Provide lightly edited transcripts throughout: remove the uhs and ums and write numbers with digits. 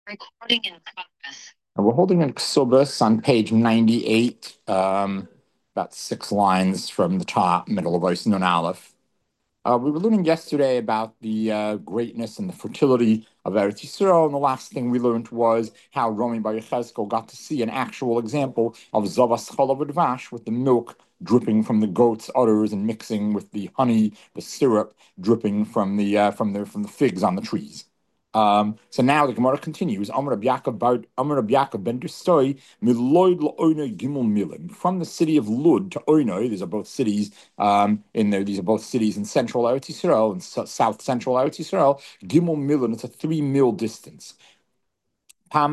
Recording in progress. We're holding in Ksubis on page 98, about 6 lines from the top, middle of Ois Nun Aleph. We were learning yesterday about the greatness and the fertility of Eretz Yisrael, and the last thing we learned was how Romi Bar Yechezkel got to see an actual example of Zavas Chalav Dvash, with the milk dripping from the goat's udders and mixing with the honey, the syrup dripping from the figs on the trees. So now the Gemara continues. Amar Rabbi Yaakov ben Dustoi miloid la'oinoi gimel milim, from the city of Lud to Oinoi. These are both cities in there. These are both cities in central Eretz Yisrael and south central Eretz Yisrael. Gimel milim. It's a 3 mil distance. One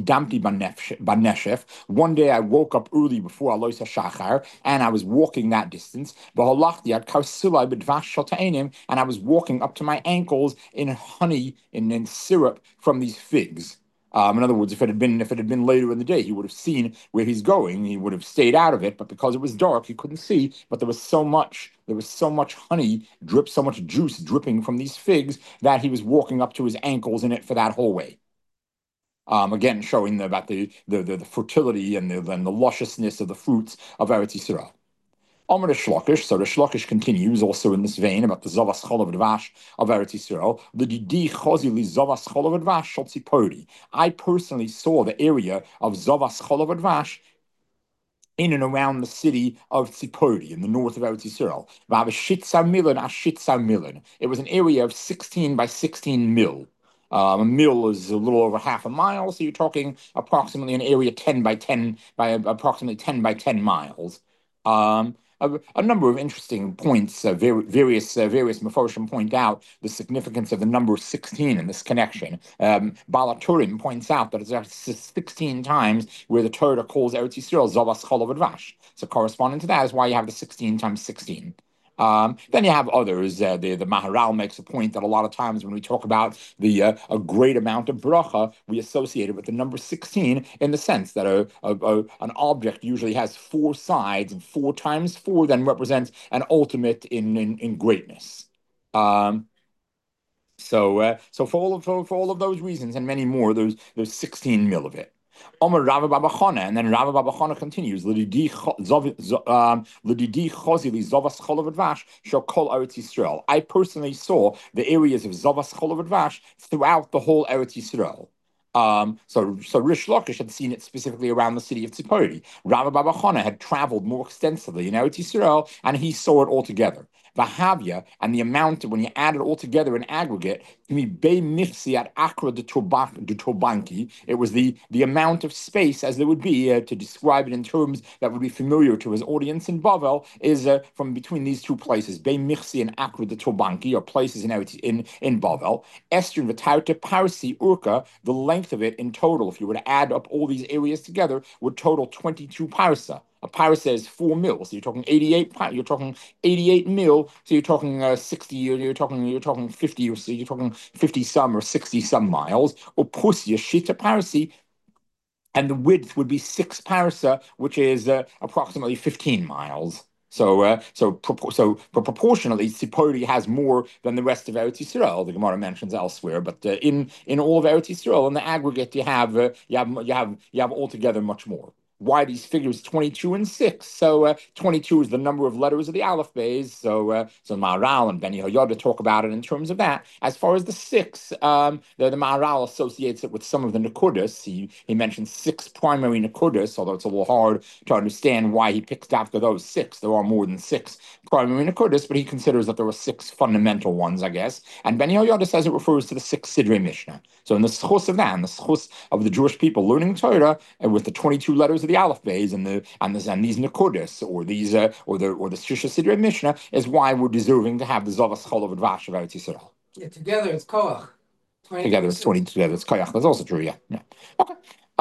day I woke up early before Alois HaShachar, and I was walking that distance. And I was walking up to my ankles in honey, in syrup from these figs. In other words, if it had been later in the day, he would have seen where he's going. He would have stayed out of it, but because it was dark, he couldn't see. But there was so much honey so much juice dripping from these figs that he was walking up to his ankles in it for that whole way. Again, showing about the fertility and the lusciousness of the fruits of Eretz Yisrael. Amar Shlokish, so the Shlokish continues also in this vein about the Zavas Cholav Dvash of Eretz Yisrael. The Didi Chozili Zavas Cholav Dvash Shaltzipodi. I personally saw the area of Zavas Cholav Dvash in and around the city of Tzipodi in the north of Eretz Yisrael. It was an area of 16 by 16 mil. A mil is a little over half a mile, so you're talking approximately an area 10 by 10 by approximately 10 by 10 miles. A number of interesting points, various Mefarshim point out the significance of the number 16 in this connection. Baal HaTurim points out that it's 16 times where the Torah calls Eretz Yisrael Zavas Cholav Dvash. So corresponding to that is why you have the 16 times 16. Then you have others. The Maharal makes a point that a lot of times when we talk about a great amount of bracha, we associate it with the number 16 in the sense that an object usually has 4 sides, and 4 times 4 then represents an ultimate in greatness. So for all of those reasons and many more, there's 16 mil of it. Omer Rav Baba Chana, and then Rav Baba Chana continues. L'didi chozili zavas cholav advash shall kol Eretz Yisrael. I personally saw the areas of zavas cholav advash throughout the whole Eretz Yisrael. So Rish Lakish had seen it specifically around the city of Tzipori. Rav Baba Chana had traveled more extensively in Eretz Yisrael, and he saw it all together. Vahavya, and the amount, when you add it all together in aggregate, at Akra de Tobanki, it was the amount of space as there would be to describe it in terms that would be familiar to his audience in Bavel, is from between these two places, Bein Michsi and Akra de Tobanki, or places in Bavel. Esther and Vatauta Parsi Urka, the length of it in total, if you were to add up all these areas together, would total 22 parsa. A parsa is 4 mil, so you're talking 88. You're talking 88 mil, so you're talking 60. You're talking 50, or so you're talking 50 some or 60 some miles. Or pusia shita parsi, and the width would be 6 parsa, which is approximately 15 miles. So proportionally, Tzipori has more than the rest of Eretz Yisrael. The Gemara mentions elsewhere, but in all of Eretz Yisrael, in the aggregate, you have altogether much more. Why these figures 22 and 6? So 22 is the number of letters of the Aleph Beis. So Maharal and Ben Yehoyada talk about it in terms of that. As far as the 6, the Maharal associates it with some of the Nekudas. He mentions 6 primary Nekudas, although it's a little hard to understand why he picks after those 6. There are more than 6 primary Nekudas, but he considers that there were 6 fundamental ones, I guess. And Ben Yehoyada says it refers to the 6 Sidrei Mishnah. So in the schus of that, and the schus of the Jewish people learning Torah, with the 22 letters of the Aleph Beis and these Nekudas, or these or the Shisha Sidrei Mishnah, is why we're deserving to have the Zavas Cholav Dvash of Eretz Yisrael. Yeah, together it's Koach. Together it's 20. Together it's Koach. That's also true. Yeah. Okay.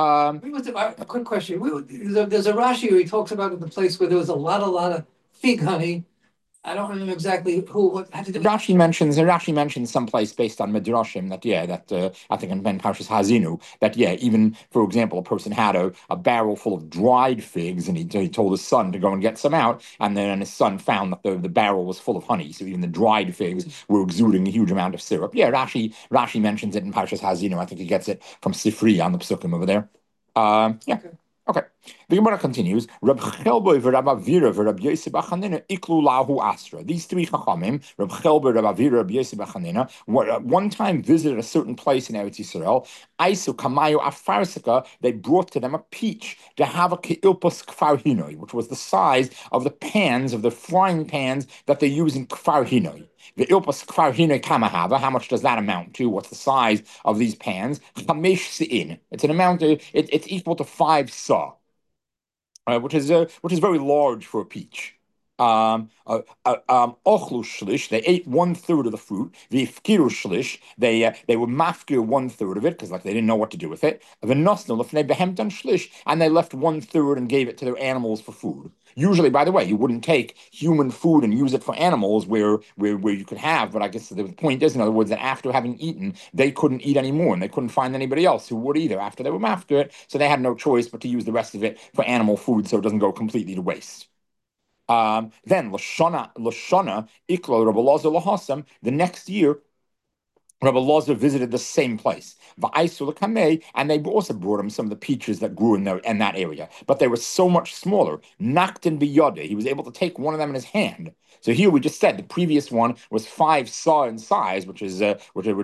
A quick question. There's a Rashi where he talks about the place where there was a lot of fig honey, I don't remember exactly what had to do. Rashi mentions someplace based on Midrashim that I think in Ben Parshas Hazinu that even for example a person had a barrel full of dried figs and he told his son to go and get some out, and then his son found that the barrel was full of honey, so even the dried figs were exuding a huge amount of syrup. Rashi mentions it in Parshas Hazinu. I think he gets it from Sifri on the Psukim over there. Okay. The Gemara continues. Rab Chelboi v'Rab Avira v'Rab Yosef Achanina iklu lahu asra. These three chachamim, Rab Chelboi, Rab Avira, Rab Yosef Achanina, one time visited a certain place in Eretz Yisrael. Aisu kamayu afarsika. They brought to them a peach to have a keilpos kfar hinoi, which was the size of the pans of the frying pans that they use in kfar hinoi. The ilpas kfar hinoi kamahava. How much does that amount to? What's the size of these pans? Chamesh sein. It's an amount. It's equal to 5 sa. Which is very large for a peach. Ochlu shlish, they ate 1/3 of the fruit. V'ifkiru shlish, they were mafkir 1/3 of it because they didn't know what to do with it. V'nosnu lefnei behemtan shlish, and they left 1/3 and gave it to their animals for food. Usually, by the way, you wouldn't take human food and use it for animals where you could have. But I guess the point is, in other words, that after having eaten, they couldn't eat anymore, and they couldn't find anybody else who would either after they were mafkir it. So they had no choice but to use the rest of it for animal food, so it doesn't go completely to waste. Then Lashana Iklo Rabbi Lazar Lahasam. The next year, Rabbi Lazar visited the same place, and they also brought him some of the peaches that grew in that area, but they were so much smaller. Naktin biyode, he was able to take one of them in his hand. So here we just said the previous one was 5 sa in size, which is the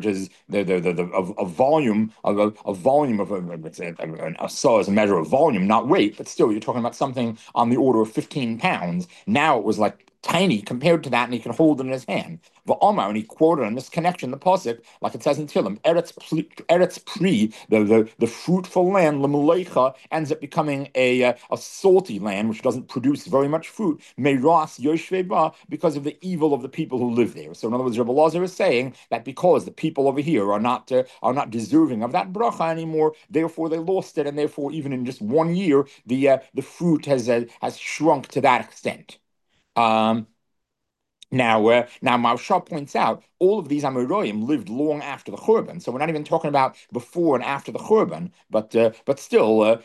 a volume of a sa is a measure of volume, not weight, but still you're talking about something on the order of 15 pounds. Now it was like tiny compared to that, and he can hold it in his hand. V'Omar, and he quoted on this connection the pasuk, like it says in Tehillim, Eretz Pri, the fruitful land, Lemulecha, ends up becoming a salty land which doesn't produce very much fruit. Meiras Yoshveba, because of the evil of the people who live there. So in other words, Rabbi Lazar is saying that because the people over here are not deserving of that bracha anymore, therefore they lost it, and therefore even in just 1 year, the fruit has shrunk to that extent. Now Maharsha points out all of these Amoraim lived long after the Churban, so we're not even talking about before and after the Churban, but still,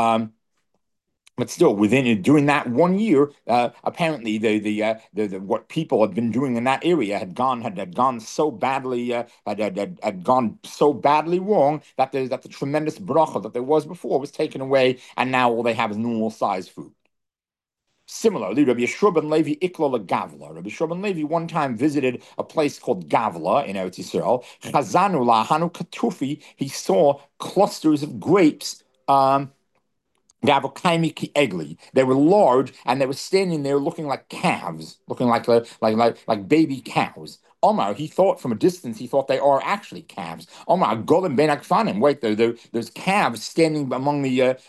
during that 1 year, apparently the what people had been doing in that area had gone so badly had gone so badly wrong that the tremendous bracha that there was before was taken away, and now all they have is normal sized food. Similarly, Rabbi Yeshua ben Levi Ikla Gavla. Rabbi Yeshua ben Levi one time visited a place called Gavla in Eretz Yisrael. Chazanu lahanu katufi. He saw clusters of grapes. They were large, and they were standing there looking like calves, looking like baby cows. Omar, he thought from a distance, he thought they are actually calves. Omar, Golim ben Akfanim. Wait, there's calves standing among the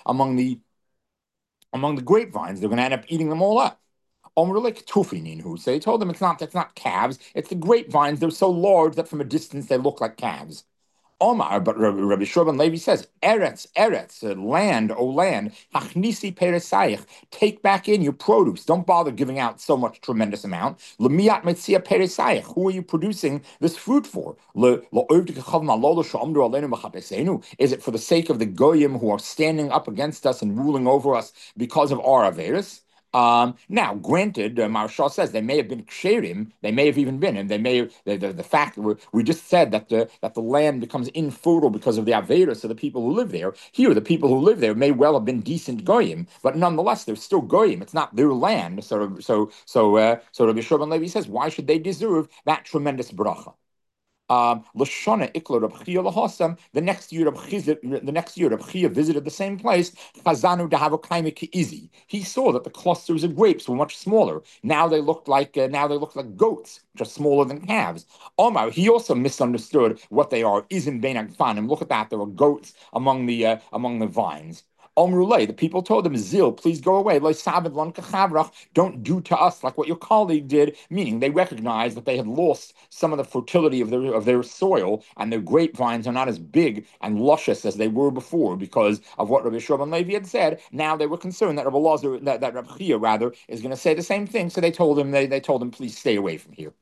grapevines. They're going to end up eating them all up. So he told them it's not calves, it's the grapevines. They're so large that from a distance they look like calves. Omar, but Rabbi Shurban Levi says, Eretz, land, O land, Hachnisi peresaich, take back in your produce. Don't bother giving out so much tremendous amount. Lemiat metzia peresaich, who are you producing this fruit for? Is it for the sake of the goyim who are standing up against us and ruling over us because of our averis? Now, granted, Maharsha says they may have been ksherim, they may have even been, and they may have, the fact that we just said that the land becomes infertile because of the Averis of the people who live there. Here, the people who live there may well have been decent goyim, but nonetheless, they're still goyim. It's not their land. So Rabbi Shurban Levi says, why should they deserve that tremendous bracha? Lashana Ikla Reb Chia lahasam. The next year, Reb Chia visited the same place. Chazanu dahavokaimi keizi. He saw that the clusters of grapes were much smaller. Now they looked like goats, which are smaller than calves. Omar, he also misunderstood what they are. Izim bein agfanim. Look at that. There are goats among the vines. Omrulay, the people told them, Zil, please go away. Don't do to us like what your colleague did, meaning they recognized that they had lost some of the fertility of their soil, and their grapevines are not as big and luscious as they were before because of what Rabbi Shimon Levi had said. Now they were concerned that Rabbi Lazar, that Rabbi Chia rather, is going to say the same thing. So they told him, please stay away from here.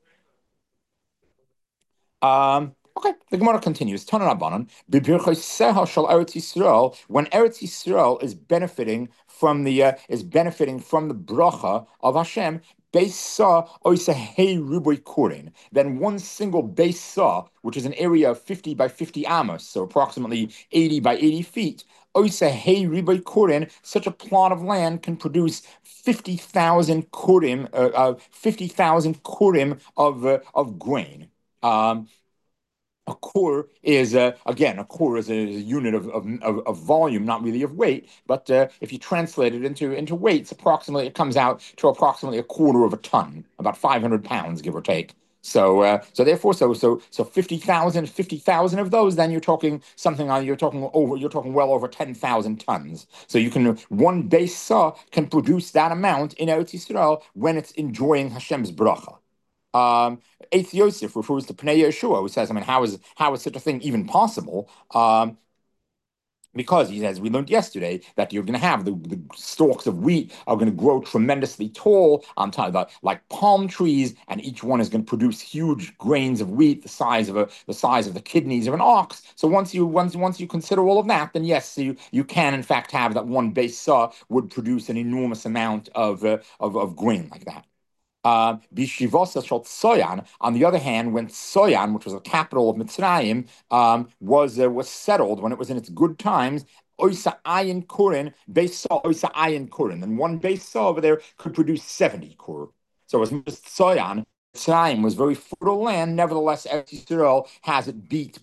Okay, the Gemara continues. Tanan Rabbanan, Eretz Yisrael, when Eretz Yisrael is benefiting from the bracha of Hashem, Beisa Oisa Hey Ruboy Kurin, then one single Beisa, which is an area of 50 by 50 amos, so approximately 80 by 80 feet, Oisa Hey Ruboy Kurin, such a plot of land can produce 50,000 kurim, 50,000 kurim of grain. A core is a unit of volume, not really of weight. But if you translate it into weights, it comes out to approximately a quarter of a ton, about 500 pounds, give or take. So therefore, 50,000 of those, then you're talking well over 10,000 tons. So one base saw can produce that amount in Eretz Yisrael when it's enjoying Hashem's bracha. Eitz Yosef refers to Pnei Yeshua, who says, how is such a thing even possible? Because he says, we learned yesterday that you're going to have the stalks of wheat are going to grow tremendously tall on top of like palm trees, and each one is going to produce huge grains of wheat the size of the kidneys of an ox. So once you consider all of that, then yes, you can in fact have that one base saw would produce an enormous amount of grain like that. Bishivosa Shalt Soyan, on the other hand, when Soyan, which was the capital of Mitzrayim, was settled, when it was in its good times, Oisa Ayin Kurin, Beisah Oisa Ayin Kurin, and one Beisah over there could produce 70 kur. So as much as Soyan, Mitzrayim was very fertile land. Nevertheless, Eretz Yisrael has it beat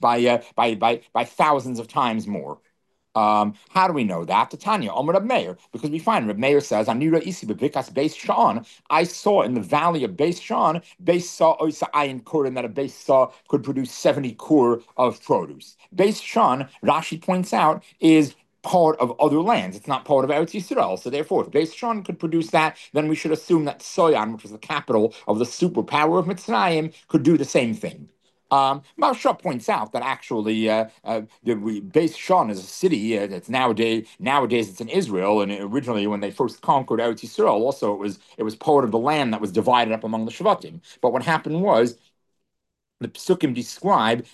by thousands of times more. How do we know that? The Tanya, Omer Reb Meir, because we find Reb Meir says, Anira isi bevikas Beis Shan, I saw in the valley of Beis Shan, Beis Saw Oisa Ayin Kur, and that a Beis Saw could produce 70 kur of produce. Beis Shan, Rashi points out, is part of other lands. It's not part of Eretz Yisrael. So therefore, if Beis Shan could produce that, then we should assume that Soyan, which was the capital of the superpower of Mitzrayim, could do the same thing. Maharsha points out that actually Beis Shan is a city that's nowadays it's in Israel, and originally when they first conquered Eretz Yisrael, also it was part of the land that was divided up among the Shvatim. But what happened was, the Psukim describe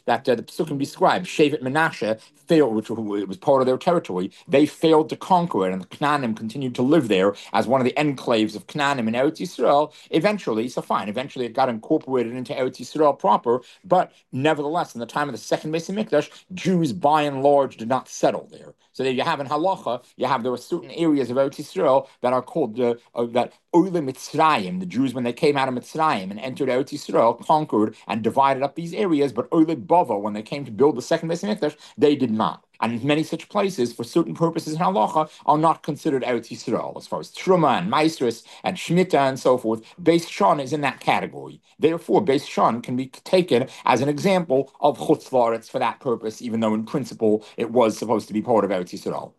Shevet Menashe failed, which was part of their territory. They failed to conquer it, and the Canaanim continued to live there as one of the enclaves of Canaanim in Eretz Yisrael. Eventually it got incorporated into Eretz Yisrael proper, but nevertheless, in the time of the second Beis Hamikdash, Jews by and large did not settle there. So there you have in Halacha, there were certain areas of Eretz Yisrael that are called that Oile Mitzrayim. The Jews, when they came out of Mitzrayim and entered Eretz Yisrael, conquered and divided up these areas, but Oile Bava, when they came to build the second Beis Hamikdash, they did not. And many such places, for certain purposes in Halacha, are not considered Eretz Yisrael. As far as Truma and Maestris and Shemitah and so forth, Beis Shan is in that category. Therefore, Beis Shan can be taken as an example of Chutz La'aretz for that purpose, even though in principle it was supposed to be part of Eretz Yisrael.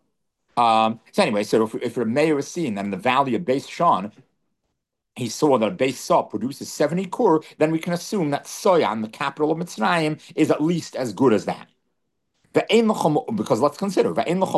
So anyway, if Reb Meir is seeing that in the valley of Beis Shan, he saw that Beis Saw produces 70 kur, then we can assume that Soyan, the capital of Mitzrayim, is at least as good as that. Because let's consider,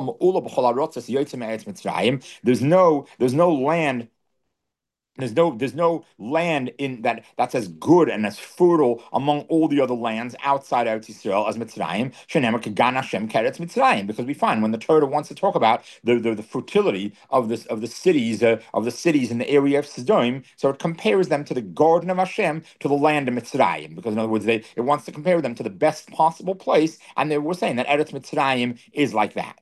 there's no land. There's no land in that's as good and as fertile among all the other lands outside Eretz Yisrael as Mitzrayim. Shenemer Kagan Hashem Keretz Mitzrayim, because we find when the Torah wants to talk about the fertility of the cities in the area of Sodom, so it compares them to the garden of Hashem, to the land of Mitzrayim, because in other words it wants to compare them to the best possible place, and they were saying that Eretz Mitzrayim is like that.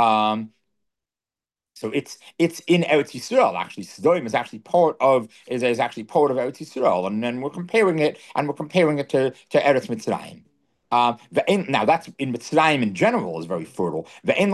So it's in Eretz Yisrael. Actually, Sodom is actually part of Eretz Yisrael, and then we're comparing it to Eretz Mitzrayim. Now that's in Mitzrayim in general is very fertile. And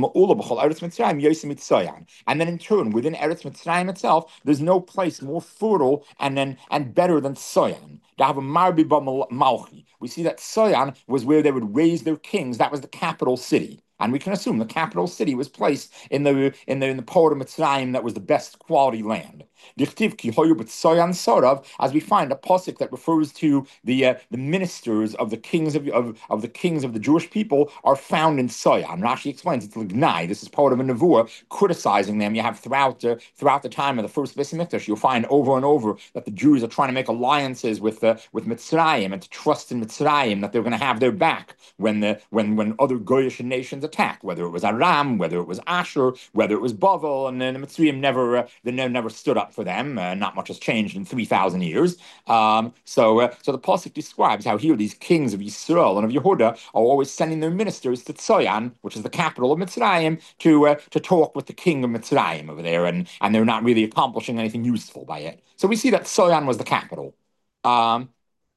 then in turn, within Eretz Mitzrayim itself, there's no place more fertile and better than Soyan. We see that Soyan was where they would raise their kings. That was the capital city. And we can assume the capital city was placed in the port of Mitzrayim that was the best quality land. Dichtiv ki hoyu b'tsoyan sorav, as we find a pasuk that refers to the ministers of the kings of the kings of the Jewish people are found in Soyan. Rashi explains it's lignai. This is part of a nevuah criticizing them. You have throughout the time of the first Beis Hamikdash, you'll find over and over that the Jews are trying to make alliances with Mitzrayim and to trust in Mitzrayim that they're going to have their back when other Goyish nations attack, whether it was Aram, whether it was Ashur, whether it was Bavel, and then the Mitzrayim never stood up for them. Not much has changed in 3,000 years. So the pasuk describes how here these kings of Yisrael and of Yehuda are always sending their ministers to Tzoyan, which is the capital of Mitzrayim, to talk with the king of Mitzrayim over there, and they're not really accomplishing anything useful by it. So we see that Tzoyan was the capital. And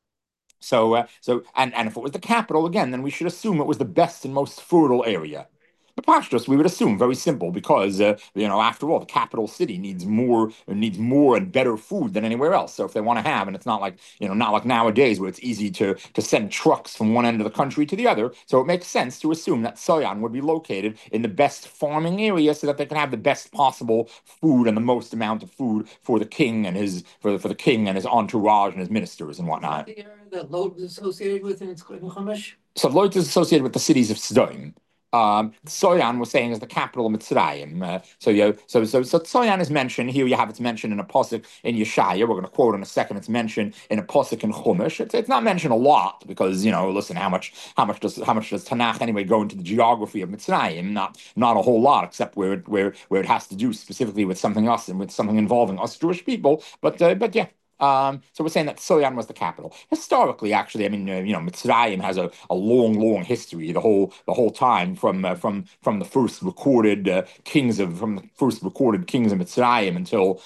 if it was the capital again, then we should assume it was the best and most fertile area. The Pashtus, we would assume, very simple, because after all, the capital city needs more and better food than anywhere else. So if they want to have, and it's not like nowadays where it's easy to send trucks from one end of the country to the other. So it makes sense to assume that Soyan would be located in the best farming area, so that they can have the best possible food and the most amount of food for the king and his entourage and his ministers and whatnot. The area that Lot is associated with in Chumash? So Lot is associated with the cities of Sodom. Soyan was saying is the capital of Mitzrayim. So Soyan is mentioned here. You have it's mentioned in a pasuk in Yeshaya. We're going to quote in a second. It's mentioned in a pasuk in Chumash. It's not mentioned a lot because listen, how much does Tanakh anyway go into the geography of Mitzrayim? Not a whole lot, except where it has to do specifically with something else and with something involving us Jewish people. But yeah. So we're saying that Soyan was the capital. Historically, actually, Mitzrayim has a long history. The whole time from the first recorded kings of Mitzrayim until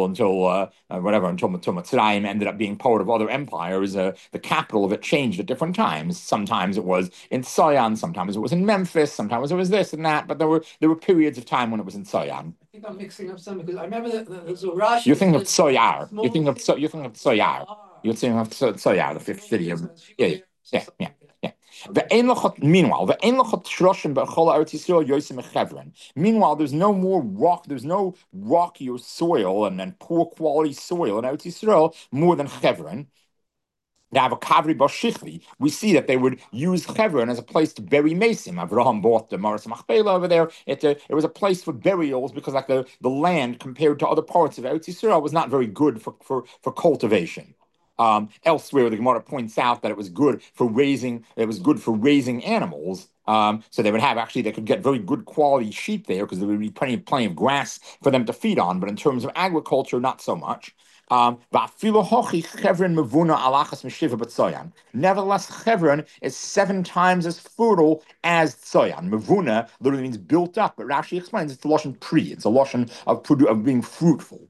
Mitzrayim ended up being part of other empires. The capital of it changed at different times. Sometimes it was in Soyan, sometimes it was in Memphis, sometimes it was this and that. But there were periods of time when it was in Soyan. I think I'm mixing up some because I remember that Rashi. You're thinking of Soyar. You're thinking of Soyar. You're thinking of Soyar, the fifth city of yeah. Meanwhile, there's no more rock. There's no rockier soil and poor quality soil in Eretz Yisrael more than Chevron. We see that they would use Chevron as a place to bury Mesim. Avraham bought the Maris Machpelah over there. It was a place for burials because the land compared to other parts of Eretz Yisrael was not very good for cultivation. Elsewhere, the Gemara points out that it was good for raising animals. So they could get very good quality sheep there because there would be plenty of grass for them to feed on. But in terms of agriculture, not so much. Nevertheless, Chevron is 7 times as fertile as Tzoyan. Mevuna literally means built up, but Rashi explains it's a lashon pri. It's a lashon of being fruitful.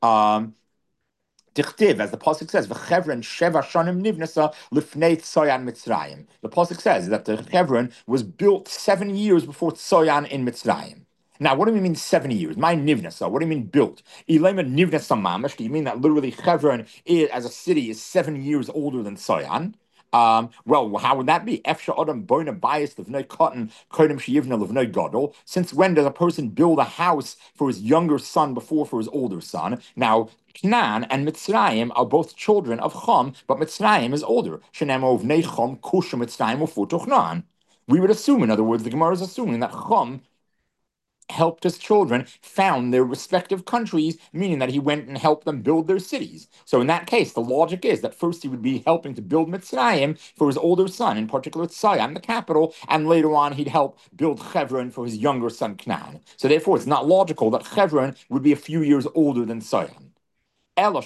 Dichtiv, as the pasuk says, "V'Chevron sheva shanim nivnasa lifnei Tzoyan Mitzrayim." The pasuk says that the Chevron was built 7 years before Tzoyan in Mitzrayim. Now, what do we mean 7 years? My nivnasa. What do you mean built? Ilema nivnasa mamash. Do you mean that literally Chevron as a city is 7 years older than Tzoyan? Well, how would that be? Efsha adam boina bias livnei cotton kodem sheyivna livnei gadol. Since when does a person build a house for his younger son before for his older son? Now, Canaan and Mitzrayim are both children of Chum, but Mitzrayim is older. Shenemo vnei Chum kusha Mitzrayim ufutuchnan. We would assume, in other words, the Gemara is assuming that Chum helped his children found their respective countries, meaning that he went and helped them build their cities. So in that case, the logic is that first he would be helping to build Mitzrayim for his older son, in particular Tzoyan, the capital, and later on he'd help build Chevron for his younger son Canaan. So therefore, it's not logical that Chevron would be a few years older than Tzoyan. Rather,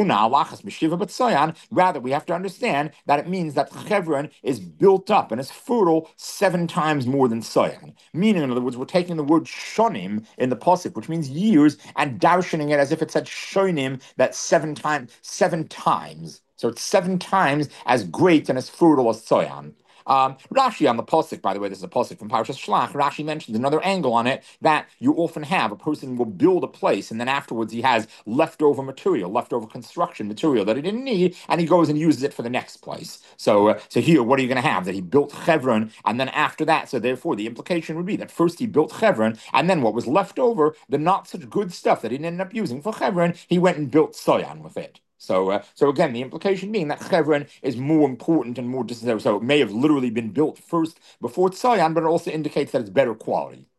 we have to understand that it means that Chevron is built up and is fertile 7 times more than Tzoyan. Meaning, in other words, we're taking the word shonim in the pasuk, which means years, and darshaning it as if it said shonim, that 7 times. So it's 7 times as great and as fertile as Tzoyan. Rashi on the pasuk, by the way, this is a pasuk from Parashas Shlach. Rashi mentions another angle on it that you often have a person will build a place and then afterwards he has leftover material, leftover construction material that he didn't need, and he goes and uses it for the next place. So here, what are you going to have? That he built Chevron, and then after that, so therefore the implication would be that first he built Chevron, and then what was left over, the not such good stuff that he didn't end up using for Chevron, he went and built Soyan with it. So again, the implication being that Chevron is more important and more necessary. So it may have literally been built first before Tzayan, but it also indicates that it's better quality.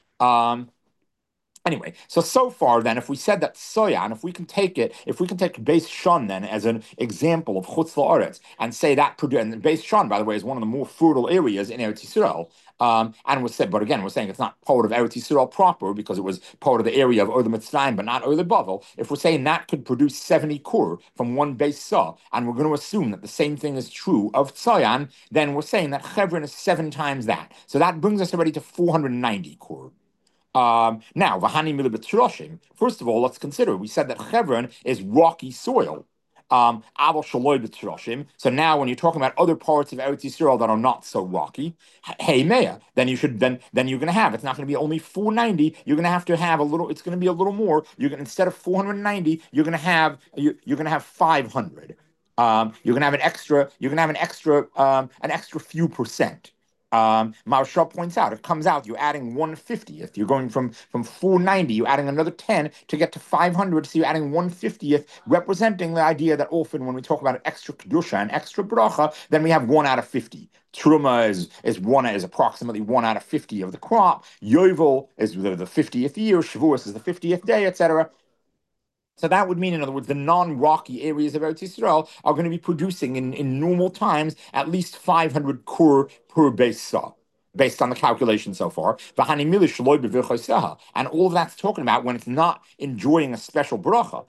Anyway, so far then, if we said that Soyan, if we can take Beis Shon then as an example of Chutz La'aretz and say that, and Beis Shon, by the way, is one of the more fertile areas in Eretz Yisrael. And was said, but again, we're saying it's not part of Eretz Yisrael proper because it was part of the area of Ur Mitzrayim, but not Ur Bavel. If we're saying that could produce 70 kur from one Beis Sa, and we're going to assume that the same thing is true of Tzayan, then we're saying that Chevron is 7 times that. So that brings us already to 490 kur. Now, Vahani Milibitroshim. First of all, let's consider. We said that Chevron is rocky soil. So now, when you're talking about other parts of Eretz Yisrael that are not so rocky, hey Mea, then you're going to have. It's not going to be only 490. You're going to have a little. It's going to be a little more. Instead of 490, you're going to have 500. You're going to have an extra. You're going to have an extra few percent. Maharsha points out, it comes out, you're adding 1/50th. You're going from 490, you're adding another 10 to get to 500, so you're adding 1/50th, representing the idea that often when we talk about an extra kedusha, an extra bracha, then we have 1 out of 50. Truma is approximately 1 out of 50 of the crop. Yovel is the 50th year. Shavuos is the 50th day, etc. So that would mean, in other words, the non-rocky areas of Eretz Yisrael are going to be producing in normal times at least 500 kur per base saw, based on the calculation so far. And all of that's talking about when it's not enjoying a special bracha.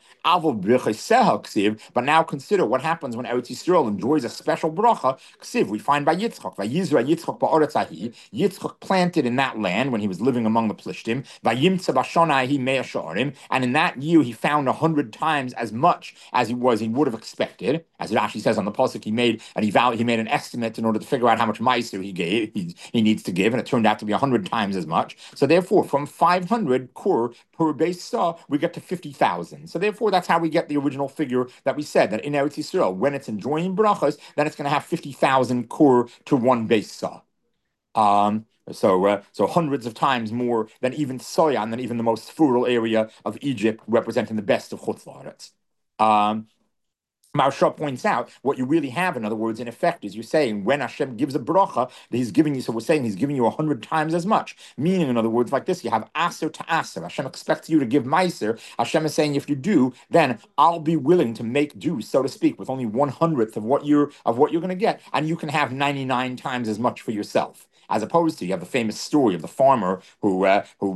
But now consider what happens when Eretz Yisrael enjoys a special bracha. We find by Yitzchak. Yitzchak planted in that land when he was living among the Plishtim. And in that year he found 100 times as much as he would have expected. As Rashi says on the pasuk, he made an estimate in order to figure out how much meiser he needs to give, and it turned out to be 100 times as much. So therefore, from 500 kur per base saw, we get to 50,000. So therefore, that's how we get the original figure that we said, that in Eretz Yisrael, when it's enjoying brachas, then it's going to have 50,000 kur to one base saw. So hundreds of times more than even Soyan, than even the most fertile area of Egypt, representing the best of Chutz La'aretz. Maharsha points out what you really have, in other words, in effect, is you're saying when Hashem gives a bracha, that He's giving you. So we're saying He's giving you 100 times as much. Meaning, in other words, like this, you have aser to aser. Hashem expects you to give meiser. Hashem is saying, if you do, then I'll be willing to make do, so to speak, with only 1/100th of what you're going to get, and you can have 99 times as much for yourself. As opposed to, you have the famous story of the farmer who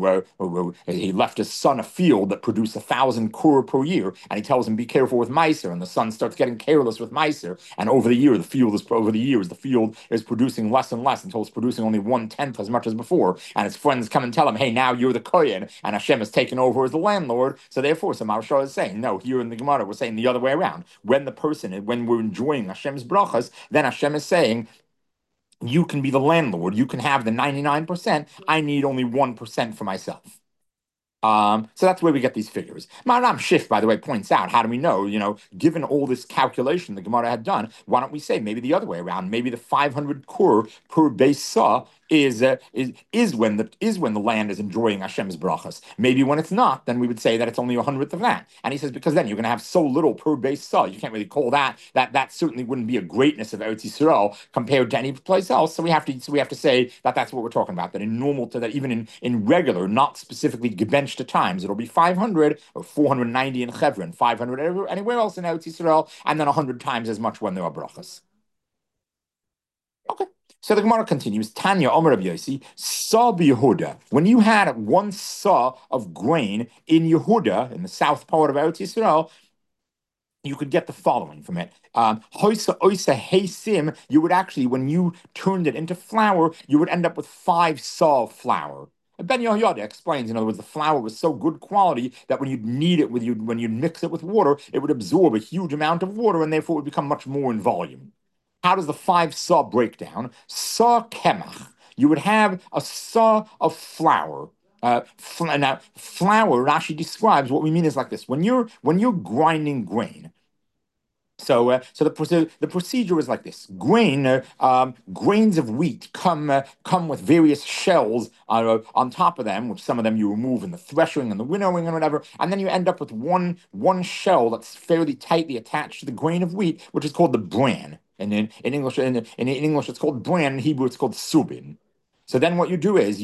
he left his son a field that produced 1,000 kur per year, and he tells him, be careful with meiser, and the son starts getting careless with meiser, and over the years the field is producing less and less until it's producing only 1/10 as much as before, and his friends come and tell him, hey, now you're the kohen, and Hashem has taken over as the landlord. So therefore, Maharsha is saying, no, here in the Gemara we're saying the other way around. When we're enjoying Hashem's brachas, then Hashem is saying, you can be the landlord. You can have the 99%. I need only 1% for myself. So that's where we get these figures. Maharam Schiff, by the way, points out, how do we know, given all this calculation the Gemara had done, why don't we say maybe the other way around? Maybe the 500 kur per base saw is when the land is enjoying Hashem's brachas. Maybe when it's not, then we would say that it's only 1/100th of that. And he says, because then you're going to have so little per base saw, you can't really call that certainly wouldn't be a greatness of Eretz Yisrael compared to any place else. So we have to say that that's what we're talking about. That in normal, that even in regular, not specifically gebenched at times, it'll be 500 or 490 in Chevron, 500 anywhere else in Eretz Yisrael, and then 100 times as much when there are brachas. Okay. So the Gemara continues, Tanya Omer Rabbi Yossi, Saw Yehuda. When you had 1 saw of grain in Yehuda, in the south part of Eretz Yisrael, you could get the following from it. Hoisa oisa heisim, you would actually, when you turned it into flour, you would end up with 5 saw of flour. Ben Yehoyada explains, in other words, the flour was so good quality that when you'd knead it when you'd mix it with water, it would absorb a huge amount of water, and therefore it would become much more in volume. How does the 5 saw break down? Saw kemach. You would have a saw of flour. Now, flour, Rashi describes what we mean is like this: when you're grinding grain, so the procedure is like this: grains of wheat come with various shells on top of them, which some of them you remove in the threshing and the winnowing and whatever, and then you end up with one shell that's fairly tightly attached to the grain of wheat, which is called the bran. And in English, in English, it's called bran. In Hebrew, it's called subin. So then what you do is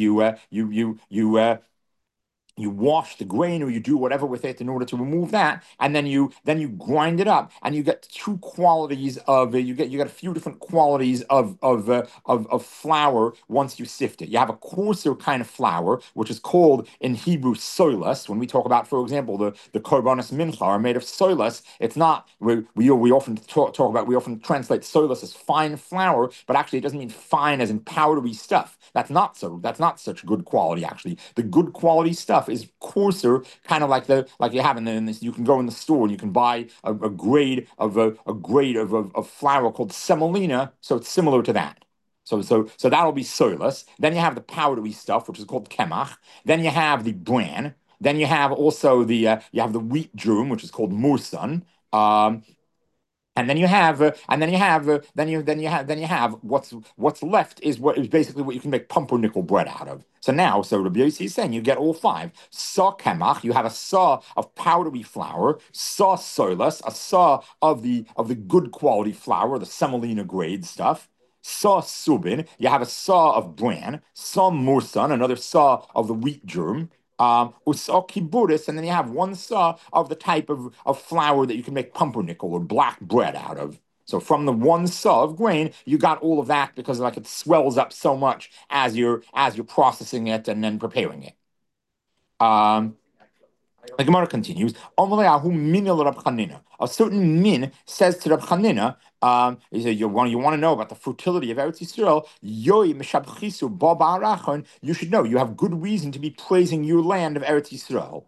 you wash the grain or you do whatever with it in order to remove that, and then you grind it up, and you get two qualities of you get a few different qualities of flour once you sift it. You have a coarser kind of flour, which is called in Hebrew soilus. When we talk about, for example, the korbanos mincha are made of soilus. It's not we often talk about we often translate soilus as fine flour, but actually it doesn't mean fine as in powdery stuff. That's not such good quality. Actually, the good quality stuff is coarser, kind of like you have in this. You can go in the store and you can buy a grade of flour called semolina. So it's similar to that. So that'll be soilus. Then you have the powdery stuff, which is called kemach. Then you have the bran. Then you have also you have the wheat germ, which is called mursan. Um, and then you have what's left is what is basically what you can make pumpernickel bread out of. So Rabbi Yossi is saying you get all five. Saw kemach, you have a saw of powdery flour, saw soilus, a saw of the good quality flour, the semolina grade stuff. Saw subin, you have a saw of bran, saw mursan, another saw of the wheat germ, usaw kiburis, and then you have one saw of the type of flour that you can make pumpernickel or black bread out of. So from the one saw of grain, you got all of that because like it swells up so much as you're processing it and then preparing it. Um, the Gemara continues. A certain min says to Rab Chanina, he said, you want to know about the fertility of Eretz Yisrael. You should know you have good reason to be praising your land of Eretz Yisrael.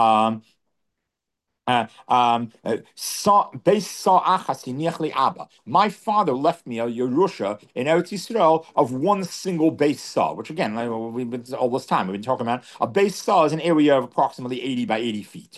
My father left me a Yerusha in Eretz Yisrael of one single base saw, which again, we've been all this time we've been talking about. A base saw is an area of approximately 80 by 80 feet.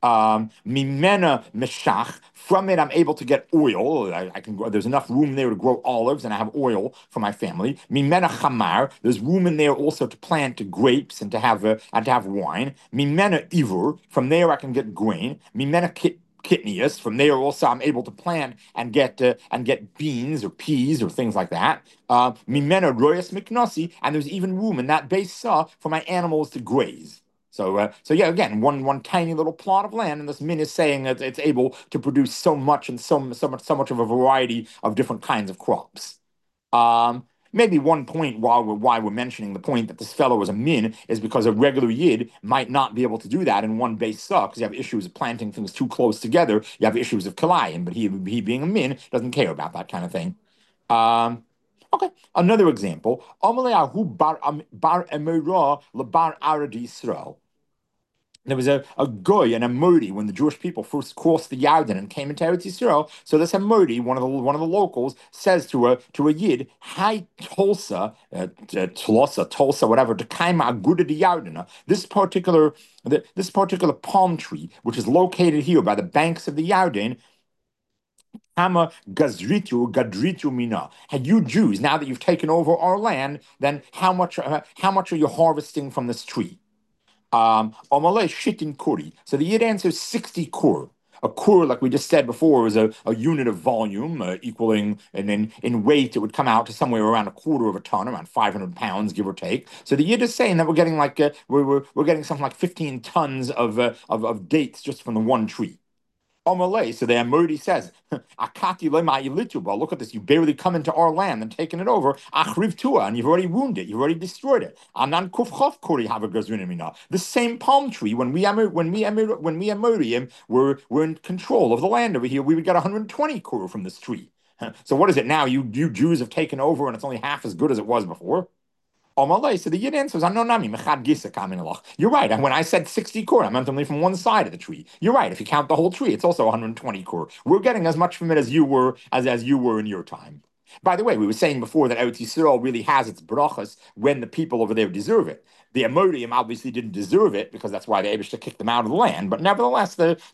Mimena meshach. From it, I'm able to get oil. I can. There's enough room there to grow olives, and I have oil for my family. Mimena chamar. There's room in there also to plant grapes and to have wine. Mimena ivur. From there, I can get grain. Mimena kitnius. From there, also, I'm able to plant and get beans or peas or things like that. Mimena royas miknasi. And there's even room in that base saw for my animals to graze. So yeah, again, one tiny little plot of land, and this min is saying that it's able to produce so much and so much of a variety of different kinds of crops. Maybe one point why we're mentioning the point that this fellow was a min is because a regular yid might not be able to do that in one base suck because you have issues of planting things too close together. You have issues of kalayim, but he being a min doesn't care about that kind of thing. Okay, another example. Bar Emira lebar Arad Yisrael. There was a goy and a Modi when the Jewish people first crossed the Yarden and came into Eretz Yisrael. So this Modi, one of the locals, says to a Yid, "Hi Tulsa, Tulsa, whatever, to Kaima Aguda de Yardena." This particular palm tree, which is located here by the banks of the Yarden, Hama Gadritu Mina. Had you Jews, now that you've taken over our land, then how much are you harvesting from this tree? Omalei shitin kuri. So the Yid answers 60 kur. A kur, like we just said before, is a unit of volume equaling, and then in weight it would come out to somewhere around a quarter of a ton, around 500 pounds, give or take. So the Yid is saying that we're getting like we're getting something like 15 tons of dates just from the one tree. Omalei, so the Amodi says, Akati lema yilituba. Look at this, you barely come into our land and taken it over. Achriv tua, and you've already wounded it, you've already destroyed it. Anan kufchof kuri havagazrinamina. The same palm tree, when we Amodiim were in control of the land over here, we would get 120 kur from this tree. So what is it now? You Jews have taken over, and it's only half as good as it was before. So the Yid answers, you're right. And when I said 60 core, I meant only from one side of the tree. You're right. If you count the whole tree, it's also 120 core. We're getting as much from it as you were in your time. By the way, we were saying before that Eretz Yisrael really has its brachas when the people over there deserve it. The Amorim obviously didn't deserve it because that's why the Eibush kicked them out of the land. But nevertheless,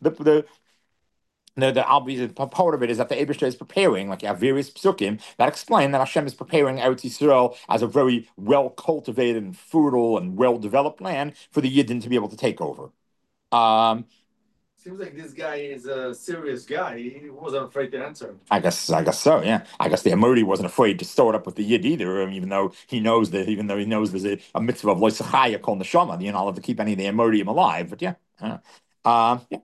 the obvious part of it is that the Eibush is preparing, like you have various psukim that explain that Hashem is preparing Eretz Yisrael as a very well cultivated and fertile and well developed land for the Yidden to be able to take over. Seems like this guy is a serious guy. He wasn't afraid to answer. I guess so. Yeah, I guess the Amodi wasn't afraid to start up with the Yid either. Even though he knows there's a mitzvah of loisachaya called neshama, you're not allowed to keep any of the Amodi alive. But yeah, yeah.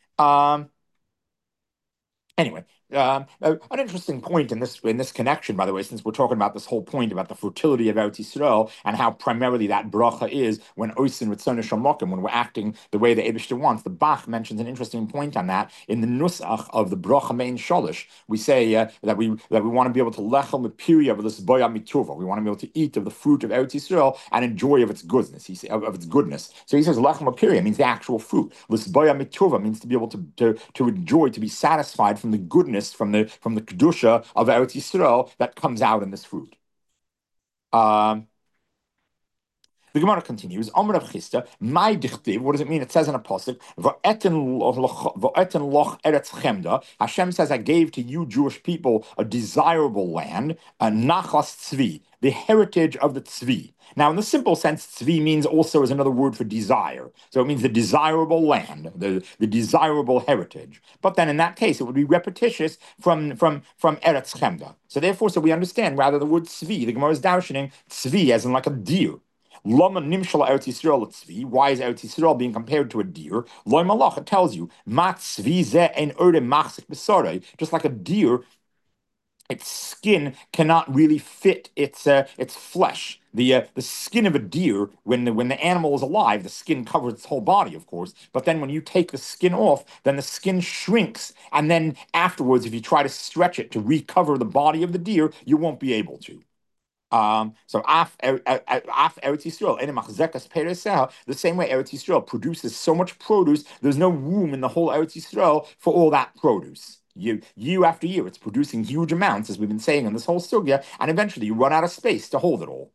Anyway, an interesting point in this connection, by the way, since we're talking about this whole point about the fertility of Eretz Yisrael and how primarily that bracha is when oisin ritzon shamokim, when we're acting the way the Eibishter wants. The Bach mentions an interesting point on that in the nusach of the bracha main sholish. We say that we want to be able to lechel mepiriya of this boya mituva. We want to be able to eat of the fruit of Eretz Yisrael and enjoy of its goodness. Of its goodness. So he says lechel mepiriya means the actual fruit. This boya mituva means to be able to enjoy, to be satisfied from the goodness, from the kedusha of Eretz Yisrael that comes out in this fruit. The Gemara continues. Amar Rav Chisda, my dichtiv. What does it mean? It says in a pasuk, "Va'eten loch eretz chemda." Hashem says, "I gave to you Jewish people a desirable land, a nachas tzvi, the heritage of the tzvi." Now, in the simple sense, tzvi means also is another word for desire. So it means the desirable land, the desirable heritage. But then in that case, it would be repetitious from eretz chemda. So therefore, we understand rather the word tzvi. The Gemara is darshaning tzvi as in like a deer. Lama nimshal Eretz Yisrael tzvi. Why is Eretz Yisrael being compared to a deer? Loy malach. It tells you mat tzvi ze ein ode machzik b'sarei. Just like a deer, its skin cannot really fit its flesh. The skin of a deer, when the animal is alive, the skin covers its whole body, of course. But then when you take the skin off, then the skin shrinks, and then afterwards, if you try to stretch it to recover the body of the deer, you won't be able to. So af Eretz Yisrael, the same way Eretz Yisrael produces so much produce, there's no room in the whole Eretz Yisrael for all that produce. Year after year, it's producing huge amounts, as we've been saying in this whole sugya, and eventually you run out of space to hold it all.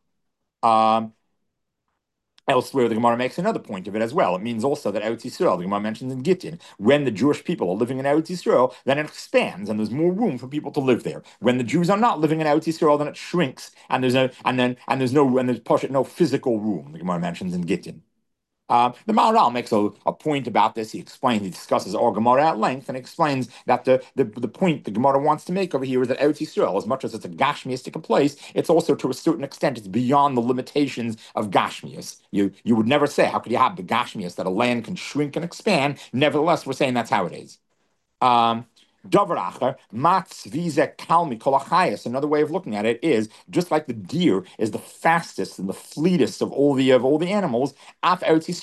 Elsewhere, the Gemara makes another point of it as well. It means also that Eretz Yisrael, the Gemara mentions in Gittin, when the Jewish people are living in Eretz Yisrael, then it expands and there's more room for people to live there. When the Jews are not living in Eretz Yisrael, then it shrinks and there's no physical room. The Gemara mentions in Gittin. The Maharal makes a point about this. He discusses our Gemara at length, and explains that the point the Gemara wants to make over here is that Eretz Yisrael, as much as it's a Gashmiistic place, it's also to a certain extent it's beyond the limitations of Gashmias. You would never say, how could you have the Gashmias that a land can shrink and expand? Nevertheless, we're saying that's how it is. Another way of looking at it is just like the deer is the fastest and the fleetest of all the animals. The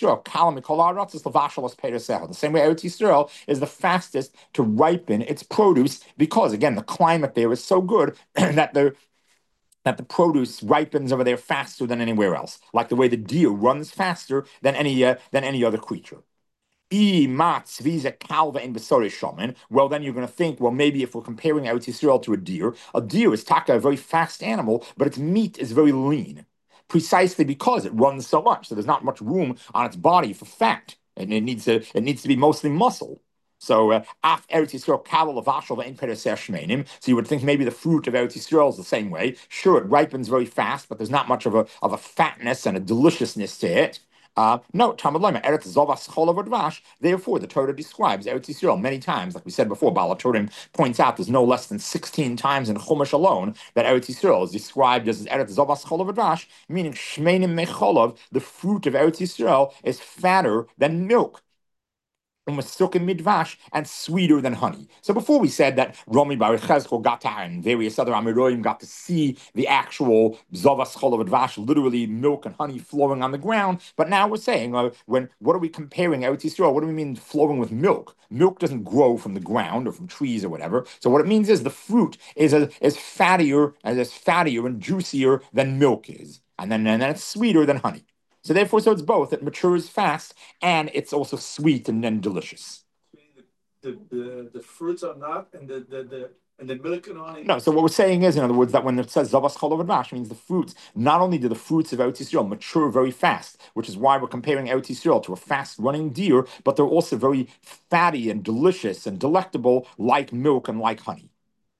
same way Eretz Yisrael is the fastest to ripen its produce because again the climate there is so good that the produce ripens over there faster than anywhere else, like the way the deer runs faster than any other creature. Well, then you're going to think, well, maybe if we're comparing Eretz Yisrael to a deer is taka, a very fast animal, but its meat is very lean, precisely because it runs so much. So there's not much room on its body for fat, and it needs to be mostly muscle. So af Eretz Yisrael kabel avashal ve'en pereser shmeinim. So you would think maybe the fruit of Eretz Yisrael is the same way. Sure, it ripens very fast, but there's not much of a fatness and a deliciousness to it. No, Talmud Lema, Eretz Zovas Cholav Dvash. Therefore, the Torah describes Eretz Yisrael many times. Like we said before, Baal HaTurim points out there's no less than 16 times in Chumash alone that Eretz Yisrael is described as Eretz Zovas Cholav Dvash, meaning Shmeinim Mecholav, the fruit of Eretz Yisrael is fatter than milk. And sweeter than honey. So before we said that Rami Bar Chezkel got to, and various other Amiroim got to see the actual Zavas Cholav Dvash, literally milk and honey flowing on the ground. But now we're saying, what are we comparing Eretz Yisrael? What do we mean flowing with milk? Milk doesn't grow from the ground or from trees or whatever. So what it means is the fruit is fattier and juicier than milk is, and then it's sweeter than honey. So therefore, it's both. It matures fast, and it's also sweet and then delicious. The fruits are not, and the And the milk and honey. No, so what we're saying is, in other words, that when it says Zavas Chol Vash means the fruits, not only do the fruits of Eretz Yisrael mature very fast, which is why we're comparing Eretz Yisrael to a fast-running deer, but they're also very fatty and delicious and delectable, like milk and like honey.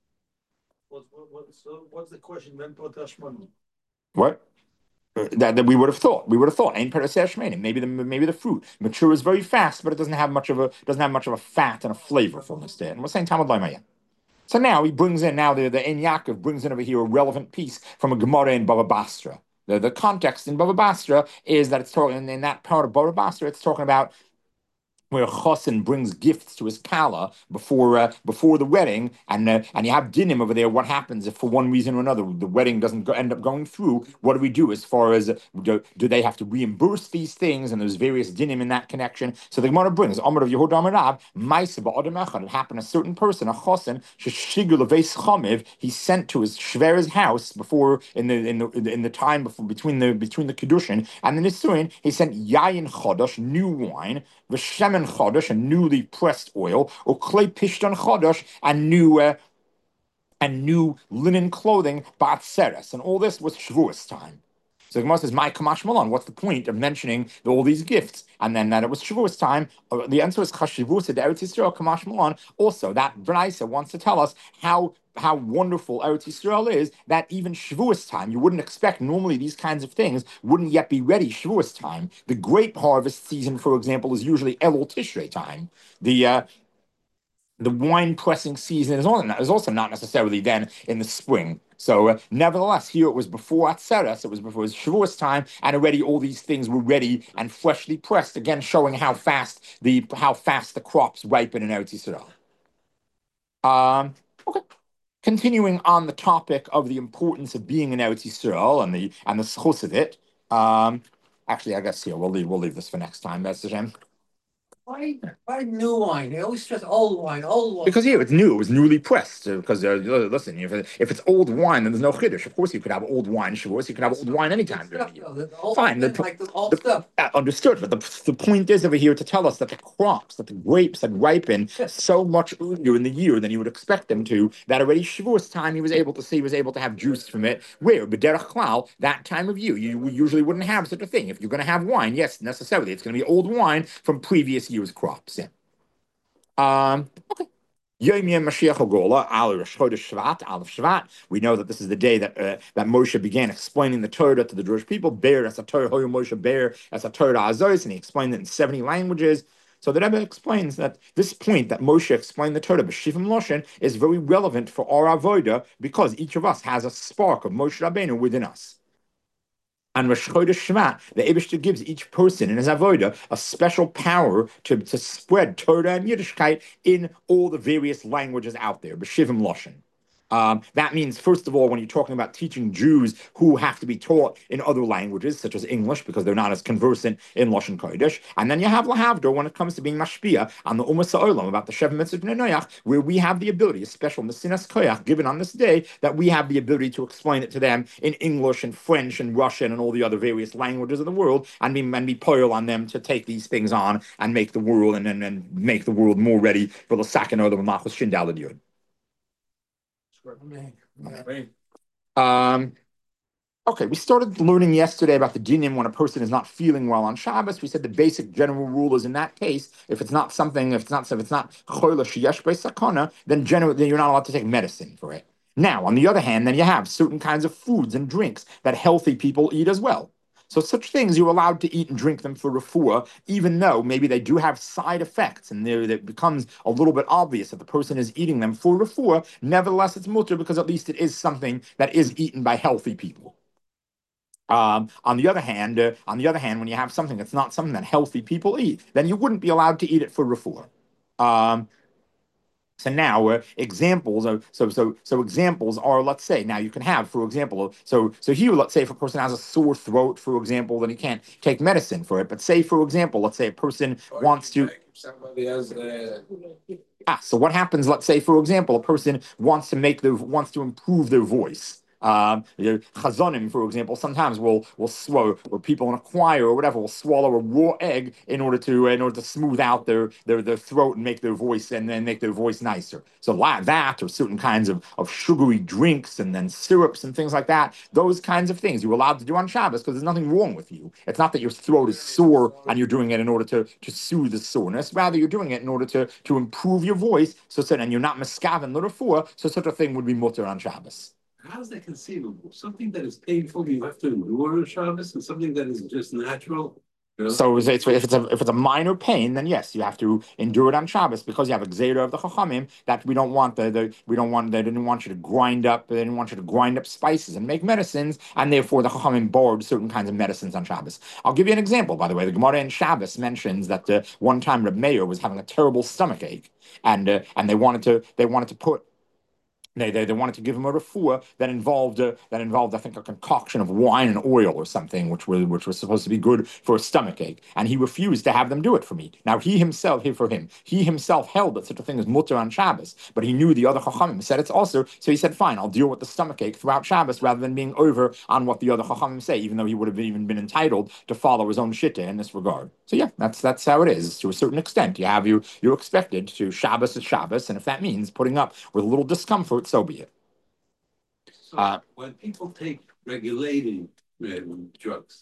So what's the question? When potash money? What? That we would have thought. We would have thought. Ain't maybe the fruit matures very fast, but it doesn't have much of a fat and a flavorfulness to it. And we're saying Talmud Laimaya. So now he brings in the Ein Yaakov brings in over here a relevant piece from a Gemara in Bava Basra. The context in Bava Basra is that it's talking in that part of Bava Basra, it's talking about where Chosin brings gifts to his Kala before the wedding, and you have dinim over there. What happens if, for one reason or another, the wedding doesn't end up going through? What do we do as far as do they have to reimburse these things? And there's various dinim in that connection. So the Gemara brings Amar of Yehuda Amarav Ma'aseh ba'adam echad. It happened a certain person, a Chosin, sheshigul leveis chamiv. He sent to his shver's house before in the time before between the kedushin and the nisuin. He sent yayin chodosh, new wine, v'shemen chodosh, a newly pressed oil, or clay pishton chodosh, and new linen clothing, ba'atzeres, and all this was Shavuos time. So the Gemara says, "My Kamash Malon, what's the point of mentioning all these gifts?" And then that it was Shavuos time. The answer is Chashivus Eretz Yisrael Kamash Malon. Also, that Braisa wants to tell us how wonderful Eretz Yisrael is. That even Shavuos time, you wouldn't expect normally these kinds of things wouldn't yet be ready. Shavuos time, the grape harvest season, for example, is usually Elul Tishrei time. The wine pressing season is also not necessarily then in the spring. So, nevertheless, here it was before Atzeres, it was Shavuos time, and already all these things were ready and freshly pressed. Again, showing how fast the crops ripen in Eretz Yisrael. Okay. Continuing on the topic of the importance of being in Eretz Yisrael and the schus of it. Actually, I guess here we'll leave this for next time. That's the shame. Why new wine? They always stress old wine. Because here it's new. It was newly pressed. Because listen, if it's old wine, then there's no chiddush. Of course, you could have old wine. Shavuos, you could have old wine anytime during the year. Fine, understood. But the point is over here to tell us that the crops, that the grapes had ripened so much earlier in the year than you would expect them to. That already Shavuos time, he was able to have juice from it. Where b'derech klal, that time of year, you usually wouldn't have such a thing. If you're going to have wine, yes, necessarily, it's going to be old wine from previous year's crops. Yeah. Okay. Yom Yom Mashiach Hagola, Al Rosh Chodesh Shvat, Aleph Shvat. We know that this is the day that Moshe began explaining the Torah to the Jewish people. Bear as a Torah, Hoyo Moshe Bear as a Torah Azois, and he explained it in 70 languages. So the Rebbe explains that this point that Moshe explained the Torah b'shivim loshen is very relevant for our avoda because each of us has a spark of Moshe Rabbeinu within us. And Rosh Chodesh Shvat, the Eibishter gives each person in his avoda a special power to spread Torah and Yiddishkeit in all the various languages out there. B'shivim loshen. That means, first of all, when you're talking about teaching Jews who have to be taught in other languages, such as English, because they're not as conversant in Lashon Kodesh, and then you have Lahavdor when it comes to being mashpia on the Ummah Sa'olam, about the Sheva Mitzvah Bnei Noach, where we have the ability, a special Mesinas Koyach given on this day, that we have the ability to explain it to them in English and French and Russian and all the other various languages of the world, and be poil on them to take these things on and make the world and make the world more ready for the second order of Malchus Shindal and Yud. Okay, we started learning yesterday about the dinim when a person is not feeling well on Shabbos. We said the basic general rule is in that case, if it's not choila sheyesh sakana, then generally you're not allowed to take medicine for it. Now, on the other hand, then you have certain kinds of foods and drinks that healthy people eat as well. So such things you're allowed to eat and drink them for refuah, even though maybe they do have side effects, and it becomes a little bit obvious that the person is eating them for refuah. Nevertheless, it's mutter because at least it is something that is eaten by healthy people. On the other hand, when you have something that's not something that healthy people eat, then you wouldn't be allowed to eat it for refuah. So now examples are, let's say, now you can have, for example, so here, let's say if a person has a sore throat, for example, then he can't take medicine for it. But say, for example, let's say a person wants to. Somebody has so what happens? Let's say, for example, a person wants to improve their voice. Chazonim, for example, sometimes will swallow, or people in a choir or whatever will swallow a raw egg in order to smooth out their throat and make their voice and then make their voice nicer. So like that, or certain kinds of sugary drinks and then syrups and things like that. Those kinds of things you're allowed to do on Shabbos because there's nothing wrong with you. It's not that your throat is sore and you're doing it in order to soothe the soreness. Rather, you're doing it in order to improve your voice. And you're not miskaven l'refuah, so such a thing would be mutter on Shabbos. How is that conceivable? Something that is painful you have to endure on Shabbos, and something that is just natural. So if it's a minor pain, then yes, you have to endure it on Shabbos because you have a gzeira of the Chachamim that we don't want they didn't want you to grind up spices and make medicines, and therefore the Chachamim borrowed certain kinds of medicines on Shabbos. I'll give you an example, by the way. The Gemara in Shabbos mentions that one time Reb Meir was having a terrible stomach ache, and they wanted to put. They wanted to give him a refuah that involved I think a concoction of wine and oil or something, which was supposed to be good for a stomach ache, and he refused to have them do it for me. Now he himself held that such a thing as mutter on Shabbos, but he knew the other chachamim said it's also, so he said, fine, I'll deal with the stomach ache throughout Shabbos rather than being over on what the other chachamim say, even though he would have even been entitled to follow his own shittah in this regard. So yeah, that's how it is. To a certain extent, you're expected to Shabbos is Shabbos, and if that means putting up with a little discomfort, so be it. So when people take regulating drugs,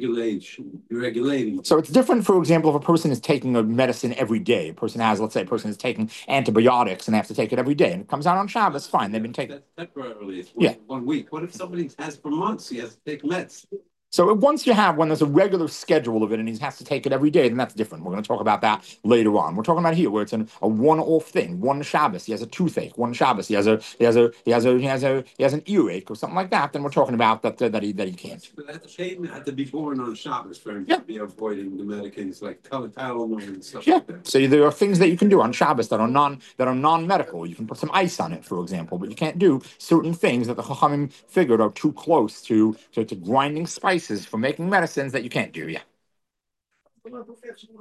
regulating. So it's different, for example, if a person is taking a medicine every day. Let's say a person is taking antibiotics and they have to take it every day, and it comes out on Shabbos, fine, they've been taking it. Temporarily, it's 1 week. What if somebody has for months, he has to take meds? So when there's a regular schedule of it and he has to take it every day, then that's different. We're going to talk about that later on. We're talking about here where it's a one-off thing. One Shabbos he has a toothache. One Shabbos he has an earache or something like that. Then we're talking about that he can't. But that pain had to be born on Shabbos for him to be avoiding the medications like Tylenol and stuff like that. So there are things that you can do on Shabbos that are non-medical. You can put some ice on it, for example, but you can't do certain things that the Chachamim figured are too close to grinding spices for making medicines that you can't do.